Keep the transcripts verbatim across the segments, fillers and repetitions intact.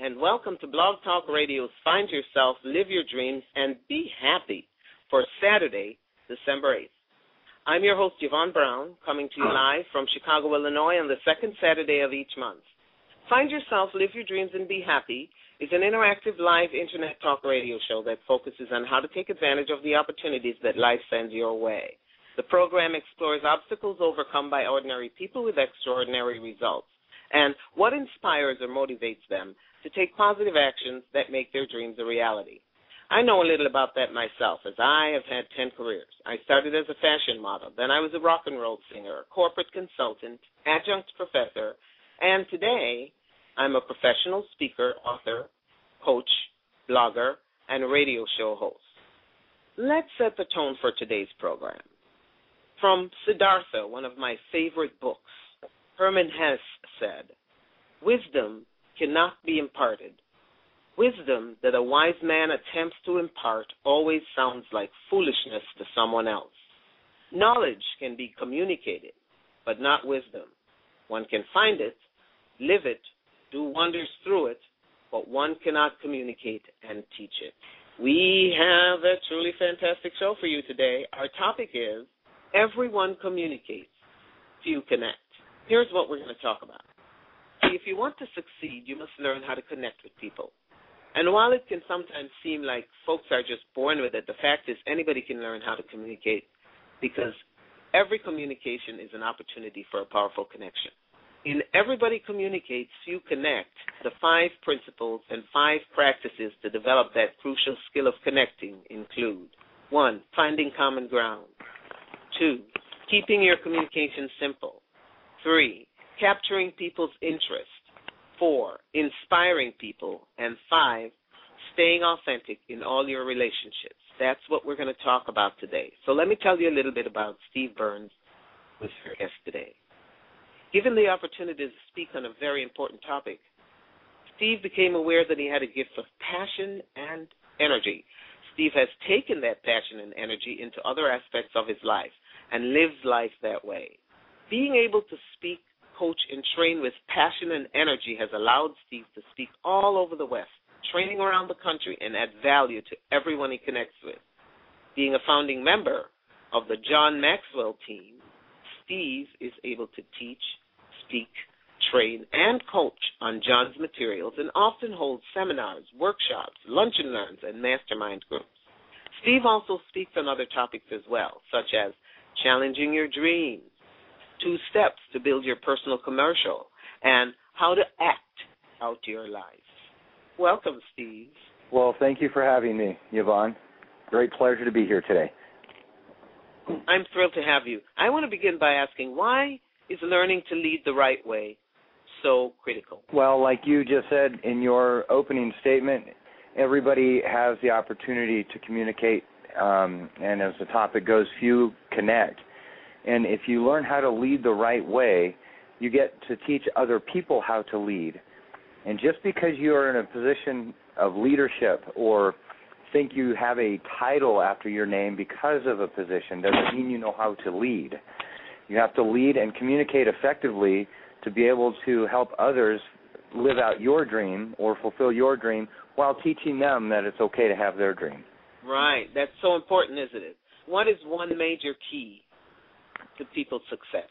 and welcome to Blog Talk Radio's Find Yourself, Live Your Dreams, and Be Happy for Saturday, December eighth. I'm your host, Yvonne Brown, coming to you live from Chicago, Illinois on the second Saturday of each month. Find Yourself, Live Your Dreams, and Be Happy is an interactive live internet talk radio show that focuses on how to take advantage of the opportunities that life sends your way. The program explores obstacles overcome by ordinary people with extraordinary results and what inspires or motivates them to take positive actions that make their dreams a reality. I know a little about that myself, as I have had ten careers. I started as a fashion model. Then I was a rock and roll singer, a corporate consultant, adjunct professor, and today I'm a professional speaker, author, coach, blogger, and radio show host. Let's set the tone for today's program. From Siddhartha, one of my favorite books, Hermann Hesse said, "Wisdom cannot be imparted. Wisdom that a wise man attempts to impart always sounds like foolishness to someone else. Knowledge can be communicated, but not wisdom. One can find it, live it, do wonders through it, but one cannot communicate and teach it." We have a truly fantastic show for you today. Our topic is, everyone communicates, few connect. Here's what we're going to talk about. See, if you want to succeed, you must learn how to connect with people. And while it can sometimes seem like folks are just born with it, the fact is anybody can learn how to communicate because every communication is an opportunity for a powerful connection. In Everybody Communicates, Few Connect, the five principles and five practices to develop that crucial skill of connecting include: one, finding common ground; two, keeping your communication simple; three, capturing people's interest; four, inspiring people; and five, staying authentic in all your relationships. That's what we're going to talk about today. So let me tell you a little bit about Steve Burns, who's our guest today. Given the opportunity to speak on a very important topic, Steve became aware that he had a gift of passion and energy. Steve has taken that passion and energy into other aspects of his life and lives life that way. Being able to speak, coach, and train with passion and energy has allowed Steve to speak all over the West, training around the country, and add value to everyone he connects with. Being a founding member of the John Maxwell team, Steve is able to teach, speak, train, and coach on John's materials and often holds seminars, workshops, lunch and learns, and mastermind groups. Steve also speaks on other topics as well, such as challenging your dreams, two steps to build your personal commercial, and how to act out your life. Welcome, Steve. Well, thank you for having me, Yvonne. Great pleasure to be here today. I'm thrilled to have you. I want to begin by asking, why is learning to lead the right way so critical? Well, like you just said in your opening statement, everybody has the opportunity to communicate, um, and as the topic goes, few connect. And if you learn how to lead the right way, you get to teach other people how to lead. And just because you are in a position of leadership or think you have a title after your name because of a position doesn't mean you know how to lead. You have to lead and communicate effectively to be able to help others live out your dream or fulfill your dream while teaching them that it's okay to have their dream. Right. That's so important, isn't it? What is one major key to people's success?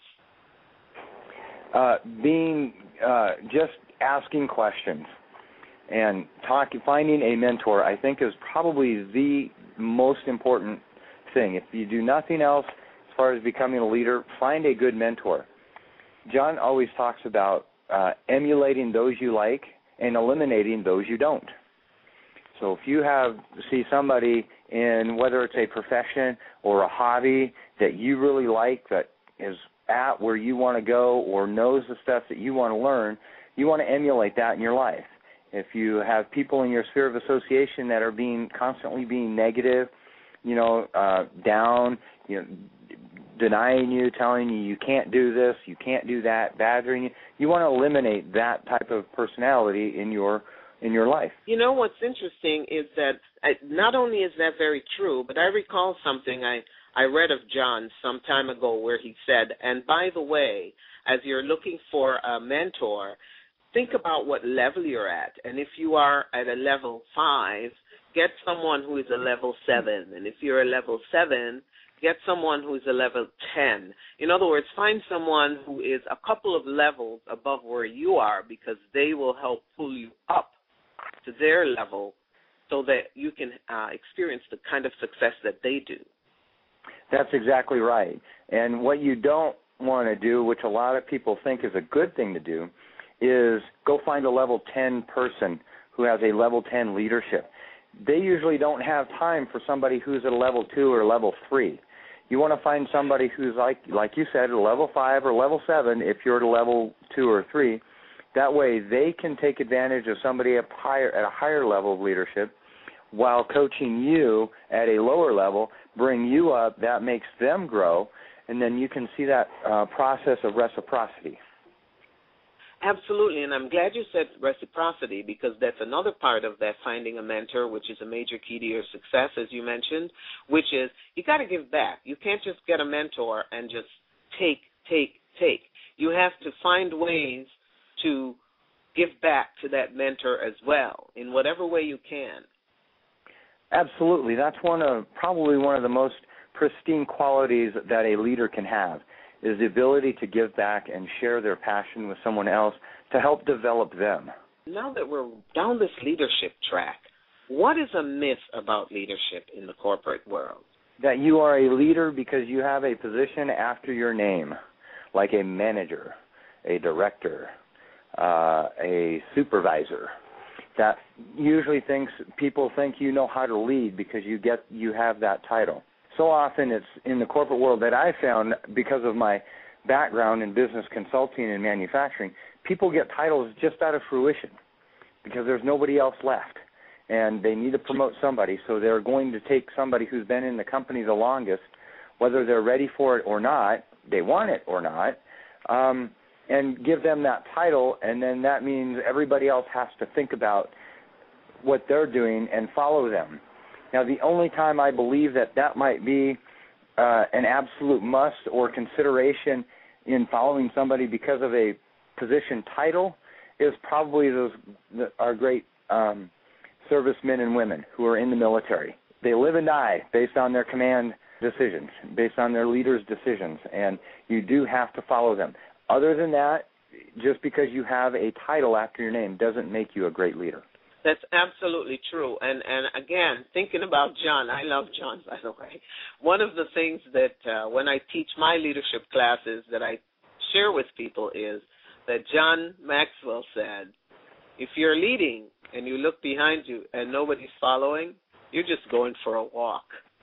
Uh, being uh, just asking questions. And talk, finding a mentor, I think, is probably the most important thing. If you do nothing else as far as becoming a leader, find a good mentor. John always talks about uh, emulating those you like and eliminating those you don't. So if you have see somebody in, whether it's a profession or a hobby that you really like, that is at where you want to go or knows the stuff that you want to learn, you want to emulate that in your life. If you have people in your sphere of association that are being constantly being negative, you know, uh, down, you know, denying you, telling you you can't do this, you can't do that, badgering you, you want to eliminate that type of personality in your in your life. You know, what's interesting is that I, not only is that very true, but I recall something I, I read of John some time ago where he said, and by the way, as you're looking for a mentor, think about what level you're at. And if you are at a level five, get someone who is a level seven. And if you're a level seven, get someone who is a level ten. In other words, find someone who is a couple of levels above where you are, because they will help pull you up to their level so that you can uh, experience the kind of success that they do. That's exactly right. And what you don't want to do, which a lot of people think is a good thing to do, is go find a level ten person who has a level ten leadership. They usually don't have time for somebody who's at a level two or level three. You want to find somebody who's, like like you said, a level five or level seven if you're at a level two or three. That way they can take advantage of somebody at, higher, at a higher level of leadership while coaching you at a lower level, bring you up. That makes them grow, and then you can see that uh, process of reciprocity. Absolutely, and I'm glad you said reciprocity, because that's another part of that, finding a mentor, which is a major key to your success, as you mentioned, which is you got to give back. You can't just get a mentor and just take, take, take. You have to find ways to give back to that mentor as well, in whatever way you can. Absolutely. That's one of probably one of the most pristine qualities that a leader can have, is the ability to give back and share their passion with someone else to help develop them. Now that we're down this leadership track, what is a myth about leadership in the corporate world? That you are a leader because you have a position after your name, like a manager, a director, uh, a supervisor. That usually thinks people think you know how to lead because you get you have that title. So often it's in the corporate world that I found, because of my background in business consulting and manufacturing, people get titles just out of fruition because there's nobody else left, and they need to promote somebody, so they're going to take somebody who's been in the company the longest, whether they're ready for it or not, they want it or not, um, and give them that title, and then that means everybody else has to think about what they're doing and follow them. Now, the only time I believe that that might be uh, an absolute must or consideration in following somebody because of a position title is probably those the, our great um, servicemen and women who are in the military. They live and die based on their command decisions, based on their leaders' decisions, and you do have to follow them. Other than that, just because you have a title after your name doesn't make you a great leader. That's absolutely true. And, and again, thinking about John, I love John, by the way. One of the things that uh, when I teach my leadership classes that I share with people is that John Maxwell said, if you're leading and you look behind you and nobody's following, you're just going for a walk.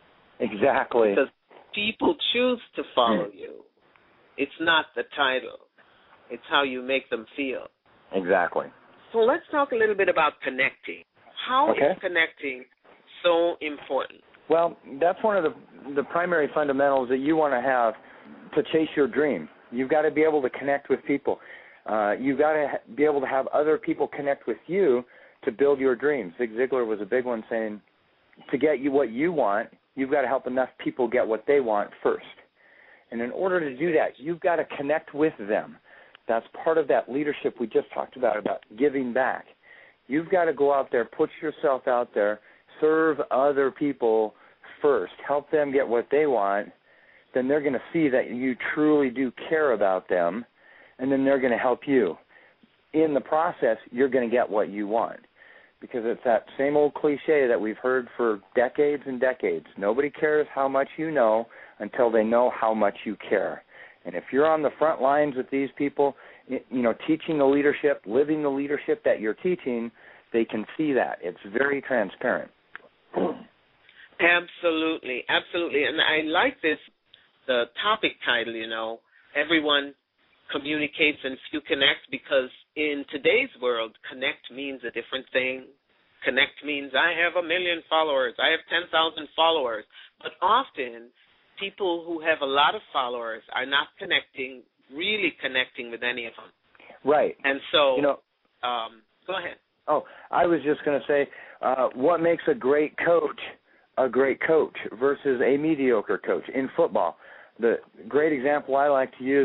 Exactly. Because people choose to follow you. It's not the title. It's how you make them feel. Exactly. So let's talk a little bit about connecting. How okay. is connecting so important? Well, that's one of the, the primary fundamentals that you want to have to chase your dream. You've got to be able to connect with people. Uh, you've got to ha- be able to have other people connect with you to build your dreams. Zig Ziglar was a big one, saying to get you what you want, you've got to help enough people get what they want first. And in order to do that, you've got to connect with them. That's part of that leadership we just talked about, about giving back. You've got to go out there, put yourself out there, serve other people first, help them get what they want. Then they're going to see that you truly do care about them, and then they're going to help you. In the process, you're going to get what you want, because it's that same old cliche that we've heard for decades and decades. Nobody cares how much you know until they know how much you care. And if you're on the front lines with these people, you know, teaching the leadership, living the leadership that you're teaching, they can see that. It's very transparent. Absolutely, absolutely. And I like this, the topic title, you know, everyone communicates and few connect, because in today's world, connect means a different thing. Connect means I have a million followers, I have ten thousand followers. But often, people who have a lot of followers are not connecting, really connecting with any of them. Right. And so, you know, um, go ahead. Oh, I was just going to say, uh, what makes a great coach a great coach versus a mediocre coach in football? The great example I like to use,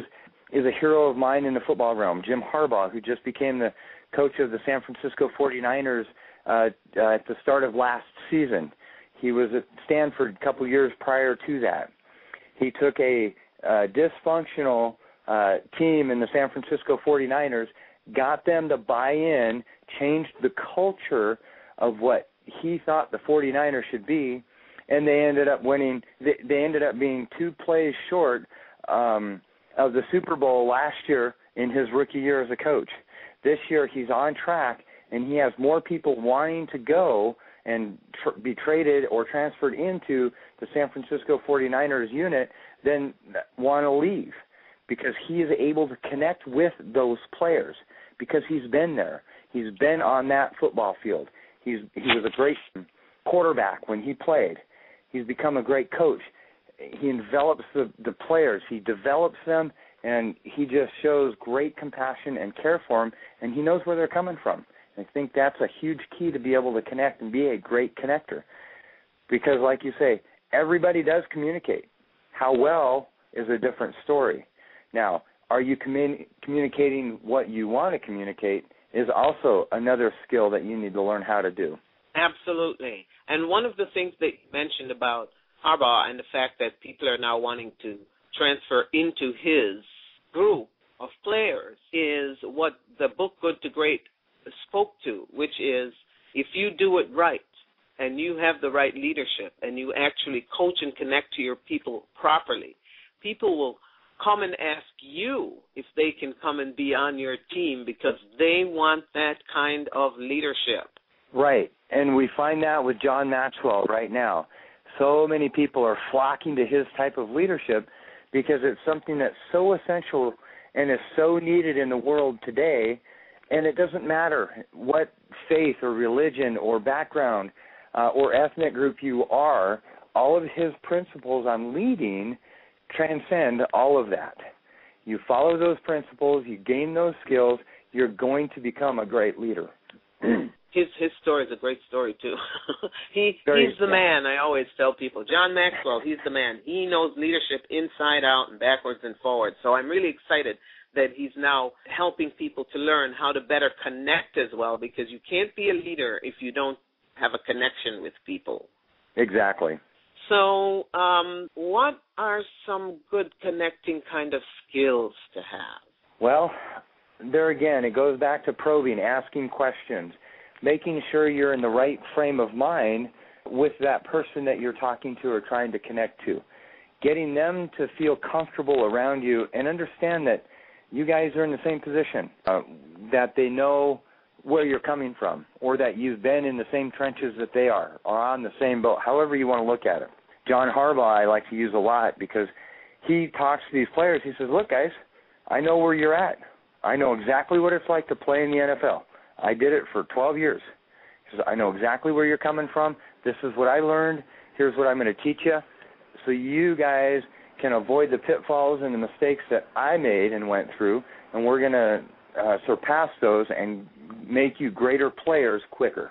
is a hero of mine in the football realm, Jim Harbaugh, who just became the coach of the San Francisco forty-niners uh, uh, at the start of last season. He was at Stanford a couple years prior to that. He took a uh, dysfunctional uh, team in the San Francisco forty-niners, got them to buy in, changed the culture of what he thought the forty-niners should be, and they ended up winning. They, they ended up being two plays short um, of the Super Bowl last year in his rookie year as a coach. This year he's on track, and he has more people wanting to go and tr- be traded or transferred into the San Francisco forty-niners unit than want to leave, because he is able to connect with those players, because he's been there. He's been on that football field. He's he was a great quarterback when he played. He's become a great coach. He envelops the, the players. He develops them, and he just shows great compassion and care for them, and he knows where they're coming from. I think that's a huge key to be able to connect and be a great connector. Because, like you say, everybody does communicate. How well is a different story. Now, are you commun- communicating what you want to communicate is also another skill that you need to learn how to do. Absolutely. And one of the things that you mentioned about Harbaugh and the fact that people are now wanting to transfer into his group of players is what the book Good to Great spoke to, which is if you do it right and you have the right leadership and you actually coach and connect to your people properly, people will come and ask you if they can come and be on your team because they want that kind of leadership. Right, and we find that with John Maxwell right now. So many people are flocking to his type of leadership because it's something that's so essential and is so needed in the world today, and it doesn't matter what faith or religion or background uh, or ethnic group you are, all of his principles on leading transcend all of that. You follow those principles, you gain those skills, you're going to become a great leader. His his story is a great story, too. he Very, He's the yeah. man, I always tell people. John Maxwell, he's the man. He knows leadership inside out and backwards and forwards. So I'm really excited that he's now helping people to learn how to better connect as well, because you can't be a leader if you don't have a connection with people. Exactly. So um, what are some good connecting kind of skills to have? Well, there again, it goes back to probing, asking questions, making sure you're in the right frame of mind with that person that you're talking to or trying to connect to, getting them to feel comfortable around you and understand that you guys are in the same position, uh, that they know where you're coming from, or that you've been in the same trenches that they are, or on the same boat, however you want to look at it. John Harbaugh I like to use a lot because he talks to these players. He says, look, guys, I know where you're at. I know exactly what it's like to play in the N F L. I did it for twelve years. He says, I know exactly where you're coming from. This is what I learned. Here's what I'm going to teach you so you guys can avoid the pitfalls and the mistakes that I made and went through, and we're going to uh, surpass those and make you greater players quicker.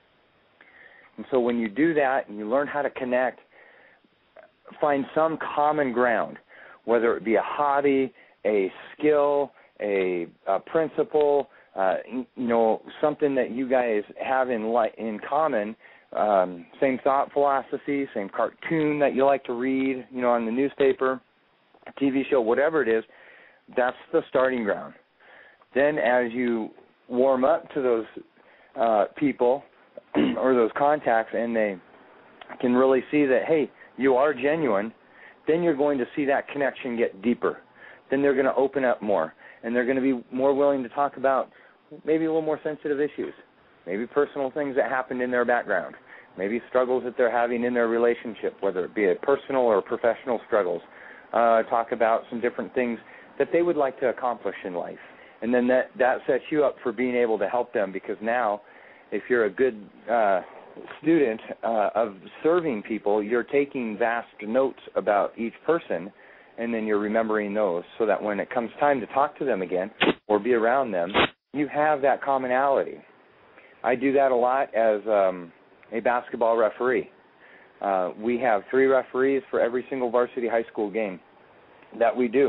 And so when you do that and you learn how to connect, find some common ground, whether it be a hobby, a skill, a, a principle, uh, you know, something that you guys have in li- in common, um, same thought philosophy, same cartoon that you like to read, you know, on the newspaper, a T V show, whatever it is, that's the starting ground. Then as you warm up to those uh, people or those contacts and they can really see that, hey, you are genuine, then you're going to see that connection get deeper. Then they're going to open up more, and they're going to be more willing to talk about maybe a little more sensitive issues, maybe personal things that happened in their background, maybe struggles that they're having in their relationship, whether it be a personal or professional struggles. Uh, talk about some different things that they would like to accomplish in life. And then that, that sets you up for being able to help them, because now if you're a good uh, student uh, of serving people, you're taking vast notes about each person, and then you're remembering those so that when it comes time to talk to them again or be around them, you have that commonality. I do that a lot as um, a basketball referee. Uh, we have three referees for every single varsity high school game that we do.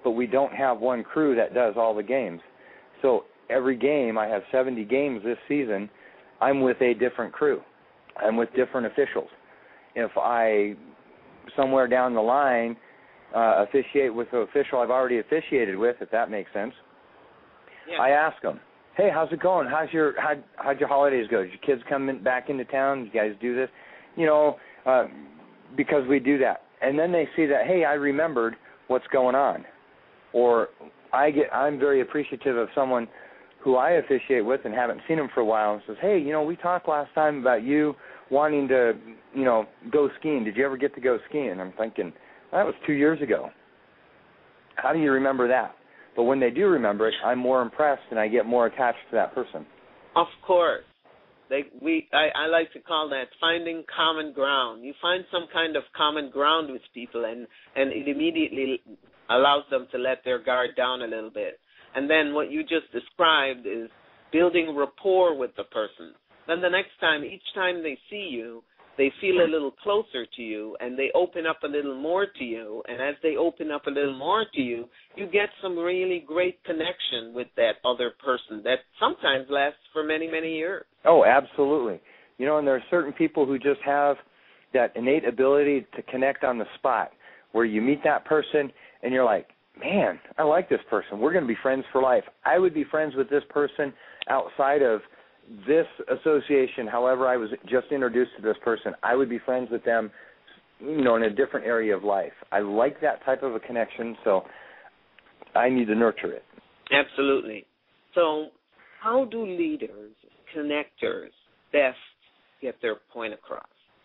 but we don't have one crew that does all the games. So every game, I have seventy games this season, I'm with a different crew. I'm with different officials. If I, somewhere down the line, uh, officiate with an official I've already officiated with, if that makes sense, yeah. I ask them, hey, how's it going? How's your how, how'd your holidays go? Did your kids come in, back into town? Did you guys do this? You know, uh, because we do that. And then they see that, hey, I remembered what's going on. Or I get, I'm very appreciative of someone who I officiate with and haven't seen him for a while and says, hey, you know, we talked last time about you wanting to, you know, go skiing. Did you ever get to go skiing? I'm thinking, that was two years ago. How do you remember that? But when they do remember it, I'm more impressed and I get more attached to that person. Of course. They, we, I, I like to call that finding common ground. You find some kind of common ground with people, and, and it immediately allows them to let their guard down a little bit. And then what you just described is building rapport with the person. Then the next time, each time they see you, they feel a little closer to you, and they open up a little more to you. And as they open up a little more to you, you get some really great connection with that other person that sometimes lasts for many, many years. Oh, absolutely. You know, and there are certain people who just have that innate ability to connect on the spot, where you meet that person and you're like, man, I like this person. We're going to be friends for life. I would be friends with this person outside of this association. However, I was just introduced to this person. I would be friends with them, you know, in a different area of life. I like that type of a connection, so I need to nurture it. Absolutely. So how do leaders, connectors, best get their point across?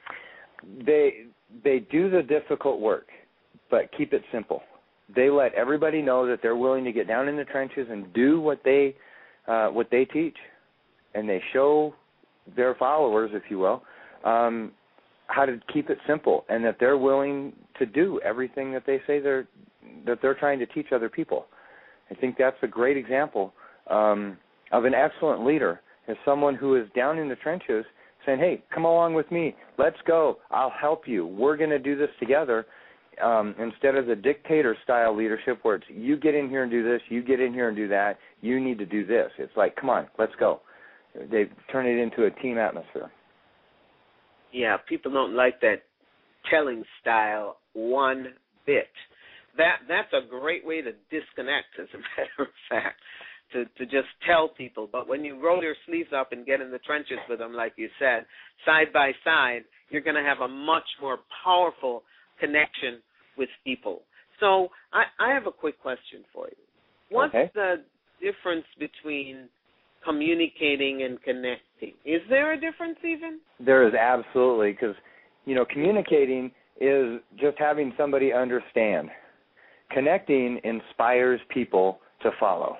They they do the difficult work, but keep it simple. They let everybody know that they're willing to get down in the trenches and do what they uh, what they teach, and they show their followers, if you will, um, how to keep it simple, and that they're willing to do everything that they say they're that they're trying to teach other people. I think that's a great example um, of an excellent leader, is someone who is down in the trenches saying, hey, come along with me. Let's go. I'll help you. We're going to do this together. Um, instead of the dictator-style leadership where it's you get in here and do this, you get in here and do that, you need to do this. It's like, come on, let's go. They turn it into a team atmosphere. Yeah, people don't like that telling style one bit. That That's a great way to disconnect, as a matter of fact, to, to just tell people. But when you roll your sleeves up and get in the trenches with them, like you said, side by side, you're going to have a much more powerful connection with people. So I, I have a quick question for you. What's okay. the difference between communicating and connecting? Is there a difference even? There is, absolutely, because, you know, communicating is just having somebody understand. Connecting inspires people to follow.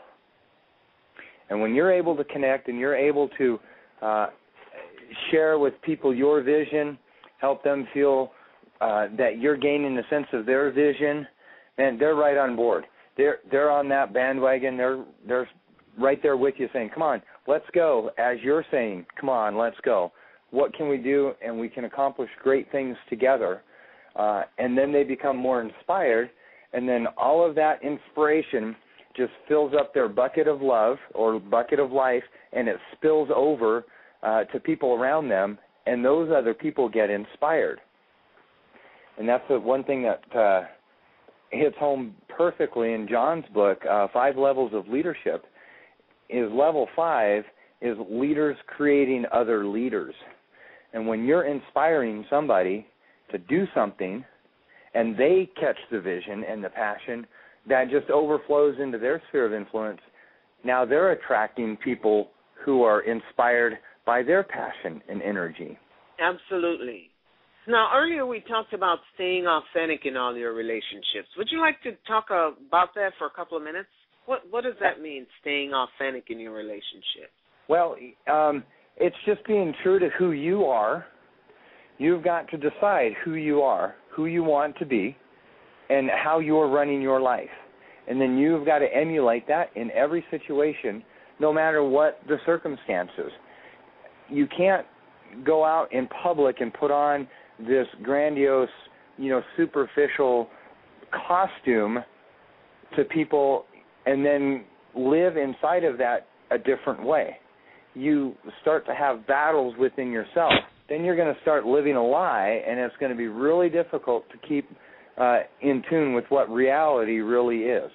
And when you're able to connect and you're able to uh, share with people your vision, help them feel Uh, that you're gaining a sense of their vision, and they're right on board. They're they're on that bandwagon. They're they're right there with you, saying, "Come on, let's go." As you're saying, "Come on, let's go." What can we do? And we can accomplish great things together. Uh, and then they become more inspired, and then all of that inspiration just fills up their bucket of love or bucket of life, and it spills over uh, to people around them, and those other people get inspired. And that's the one thing that uh, hits home perfectly in John's book, uh, Five Levels of Leadership, is level five is leaders creating other leaders. And when you're inspiring somebody to do something and they catch the vision and the passion, that just overflows into their sphere of influence. Now they're attracting people who are inspired by their passion and energy. Absolutely. Now, earlier we talked about staying authentic in all your relationships. Would you like to talk about that for a couple of minutes? What What does that mean, staying authentic in your relationships? Well, um, it's just being true to who you are. You've got to decide who you are, who you want to be, and how you're running your life. And then you've got to emulate that in every situation, no matter what the circumstances. You can't go out in public and put on this grandiose, you know, superficial costume to people and then live inside of that a different way. You start to have battles within yourself. Then you're going to start living a lie, and it's going to be really difficult to keep uh, in tune with what reality really is.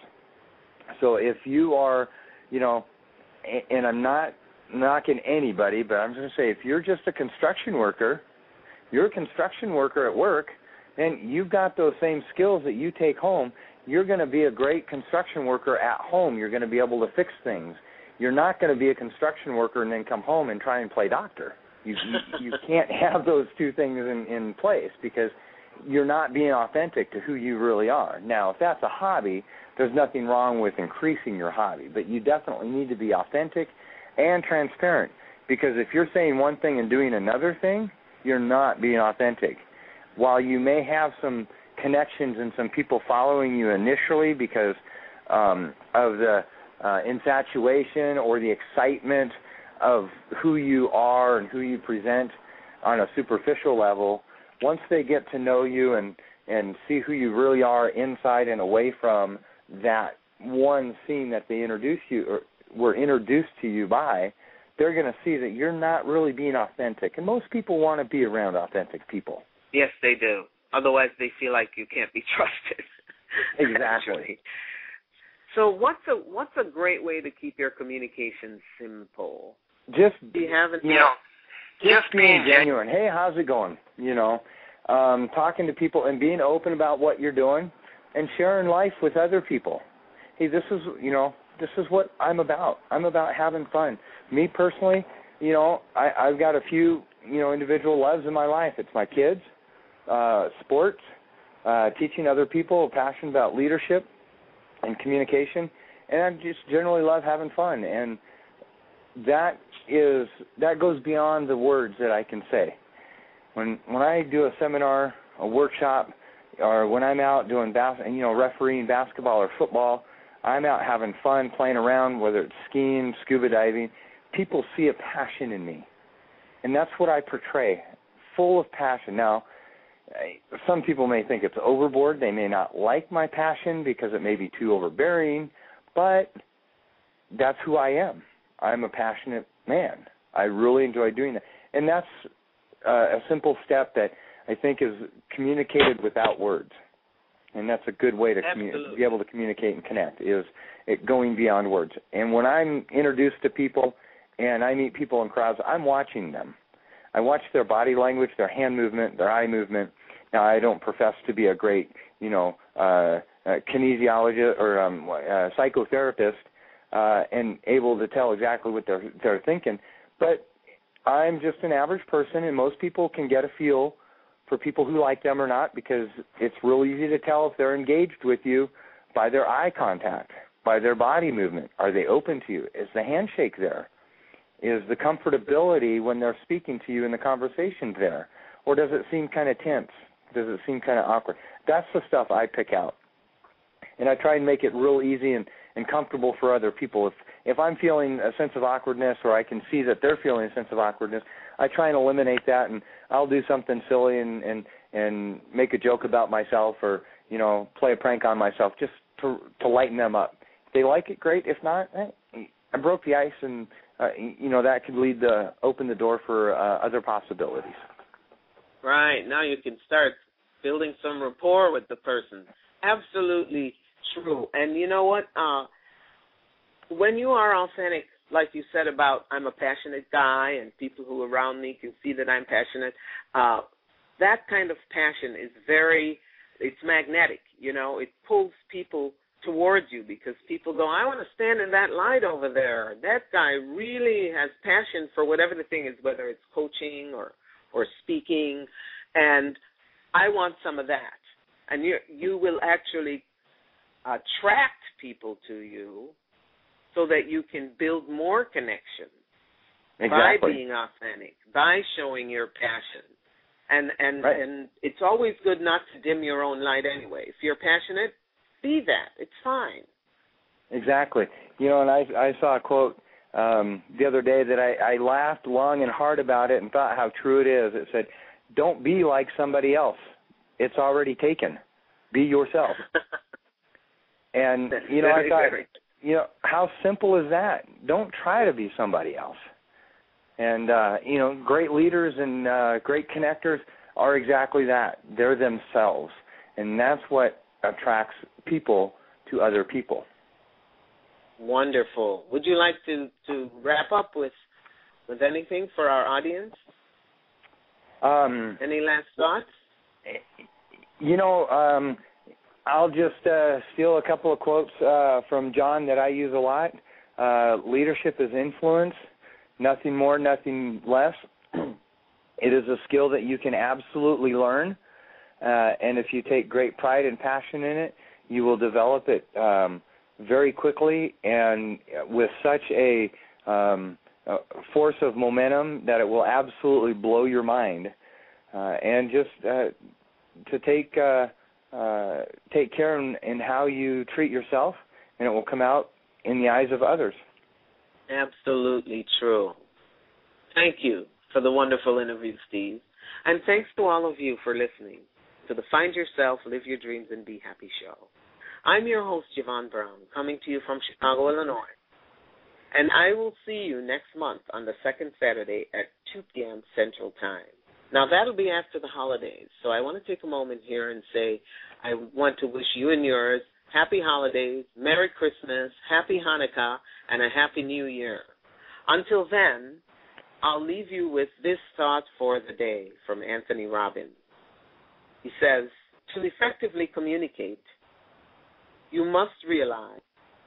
So if you are, you know, and I'm not knocking anybody, but I'm just going to say if you're just a construction worker, you're a construction worker at work, and you've got those same skills that you take home, you're going to be a great construction worker at home. You're going to be able to fix things. You're not going to be a construction worker and then come home and try and play doctor. You you, you can't have those two things in, in place because you're not being authentic to who you really are. Now, if that's a hobby, there's nothing wrong with increasing your hobby, but you definitely need to be authentic and transparent, because if you're saying one thing and doing another thing, you're not being authentic. While you may have some connections and some people following you initially because um, of the uh, infatuation or the excitement of who you are and who you present on a superficial level, once they get to know you and, and see who you really are inside and away from that one scene that they introduced you or were introduced to you by, they're going to see that you're not really being authentic. And most people want to be around authentic people. Yes, they do. Otherwise, they feel like you can't be trusted. Exactly. So what's a what's a great way to keep your communication simple? Just, Do you have you know, just being genuine. Hey, how's it going? You know, um, talking to people and being open about what you're doing and sharing life with other people. Hey, this is, you know, this is what I'm about. I'm about having fun. Me personally, you know, I, I've got a few, you know, individual loves in my life. It's my kids, uh, sports, uh, teaching other people, a passion about leadership and communication, and I just generally love having fun. And that is that goes beyond the words that I can say. When when I do a seminar, a workshop, or when I'm out doing bas- you know refereeing basketball or football, I'm out having fun, playing around, whether it's skiing, scuba diving. People see a passion in me, and that's what I portray, full of passion. Now, some people may think it's overboard. They may not like my passion because it may be too overbearing, but that's who I am. I'm a passionate man. I really enjoy doing that. And that's uh, a simple step that I think is communicated without words. And that's a good way to commu- be able to communicate and connect, is it going beyond words. And when I'm introduced to people and I meet people in crowds, I'm watching them. I watch their body language, their hand movement, their eye movement. Now, I don't profess to be a great, you know, uh, uh, kinesiologist or um, uh, psychotherapist uh, and able to tell exactly what they're, they're thinking, but I'm just an average person, and most people can get a feel for people who like them or not, because it's real easy to tell if they're engaged with you by their eye contact, by their body movement. Are they open to you? Is the handshake there? Is the comfortability when they're speaking to you in the conversation there? Or does it seem kind of tense? Does it seem kind of awkward? That's the stuff I pick out. And I try and make it real easy and, and comfortable for other people. If if I'm feeling a sense of awkwardness, or I can see that they're feeling a sense of awkwardness, I try and eliminate that, and I'll do something silly and, and, and make a joke about myself, or, you know, play a prank on myself just to to lighten them up. If they like it, great. If not, eh, I broke the ice, and, uh, you know, that could lead to open the door for uh, other possibilities. Right. Now you can start building some rapport with the person. Absolutely true. And you know what? Uh, when you are authentic, like you said about I'm a passionate guy and people who are around me can see that I'm passionate, uh, that kind of passion is very, it's magnetic, you know. It pulls people towards you because people go, I want to stand in that light over there. That guy really has passion for whatever the thing is, whether it's coaching or or speaking, and I want some of that. And you you will actually attract people to you so that you can build more connections. Exactly. By being authentic, by showing your passion. And and, right. and it's always good not to dim your own light anyway. If you're passionate, be that. It's fine. Exactly. You know, and I, I saw a quote Um, the other day that I, I laughed long and hard about it and thought how true it is. It said, don't be like somebody else. It's already taken. Be yourself. And, you know, I thought, you know, how simple is that? Don't try to be somebody else. And, uh, you know, great leaders and uh, great connectors are exactly that. They're themselves. And that's what attracts people to other people. Wonderful. Would you like to, to wrap up with with anything for our audience? Um, Any last thoughts? You know, um, I'll just uh, steal a couple of quotes uh, from John that I use a lot. Uh, leadership is influence, nothing more, nothing less. It is a skill that you can absolutely learn, uh, and if you take great pride and passion in it, you will develop it um, very quickly and with such a, um, a force of momentum that it will absolutely blow your mind. Uh, and just uh, to take uh, uh, take care in, in how you treat yourself, and it will come out in the eyes of others. Absolutely true. Thank you for the wonderful interview, Steve. And thanks to all of you for listening to the Find Yourself, Live Your Dreams, and Be Happy show. I'm your host, Yvonne Brown, coming to you from Chicago, Illinois. And I will see you next month on the second Saturday at two p.m. Central Time. Now, that'll be after the holidays, so I want to take a moment here and say I want to wish you and yours happy holidays, Merry Christmas, Happy Hanukkah, and a Happy New Year. Until then, I'll leave you with this thought for the day from Anthony Robbins. He says, to effectively communicate, you must realize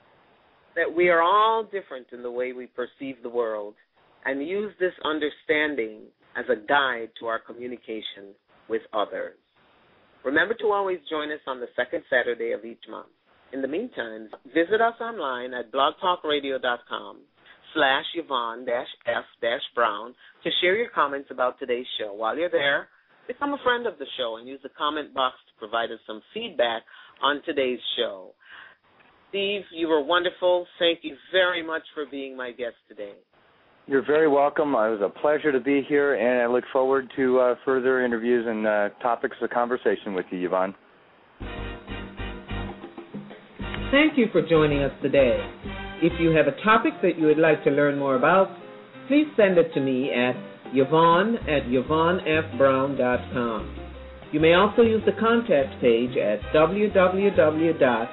that we are all different in the way we perceive the world and use this understanding as a guide to our communication with others. Remember to always join us on the second Saturday of each month. In the meantime, visit us online at blogtalkradio.com slash Yvonne dash F dash Brown to share your comments about today's show. While you're there, become a friend of the show and use the comment box to provide us some feedback on today's show. Steve, you were wonderful. Thank you very much for being my guest today. You're very welcome. It was a pleasure to be here, and I look forward to uh, further interviews and uh, topics of conversation with you, Yvonne. Thank you for joining us today. If you have a topic that you would like to learn more about, please send it to me at Yvonne at Yvonne F Brown dot com. You may also use the contact page at w w w dot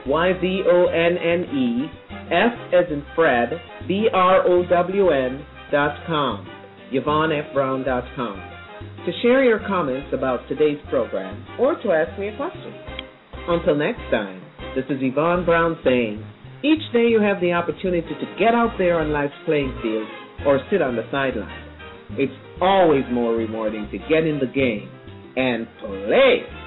yvonne F as in Fred, B R O W N dot com, Yvonne F Brown dot com, to share your comments about today's program or to ask me a question. Until next time, this is Yvonne Brown saying, each day you have the opportunity to get out there on life's playing field or sit on the sideline. It's always more rewarding to get in the game and play.